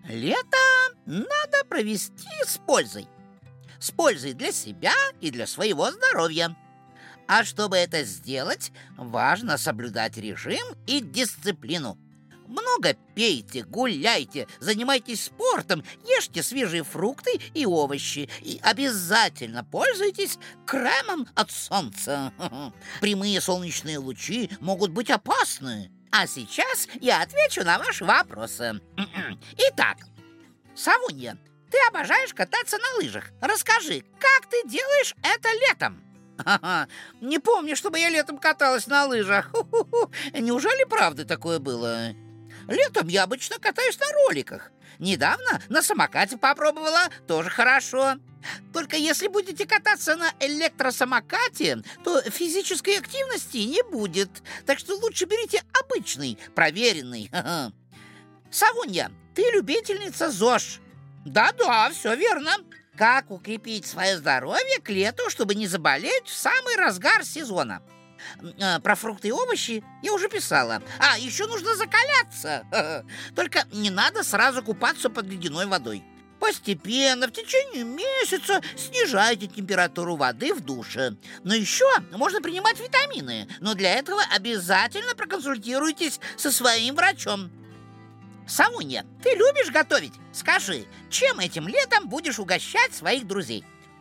Лето надо провести с пользой. С пользой для себя и для своего здоровья. А чтобы это сделать, важно соблюдать режим и дисциплину. Много пейте, гуляйте, занимайтесь спортом, ешьте свежие фрукты и овощи. И обязательно пользуйтесь кремом от солнца. Прямые солнечные лучи могут быть опасны. А сейчас я отвечу на ваши вопросы. Итак, Савунья, ты обожаешь кататься на лыжах. Расскажи, как ты делаешь это летом? Не помню, чтобы я летом каталась на лыжах. Неужели правда такое было? Летом я обычно катаюсь на роликах. Недавно на самокате попробовала, тоже хорошо. Только если будете кататься на электросамокате, то физической активности не будет. Так что лучше берите обычный, проверенный. Савунья, ты любительница ЗОЖ. Да-да, все верно. Как укрепить свое здоровье к лету, чтобы не заболеть в самый разгар сезона? Про фрукты и овощи я уже писала. А, еще нужно закаляться. Только не надо сразу купаться под ледяной водой. Постепенно, в течение месяца снижайте температуру воды в душе. Но еще можно принимать витамины. Но для этого обязательно проконсультируйтесь со своим врачом. Савунья, ты любишь готовить? Скажи, чем этим летом будешь угощать своих друзей?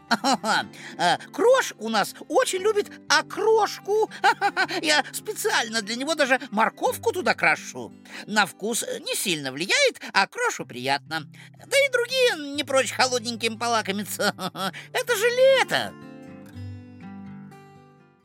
Крош у нас очень любит окрошку. Я специально для него даже морковку туда крошу. На вкус не сильно влияет, а крошу приятно. Да и другие не прочь холодненьким полакомиться. Это же лето.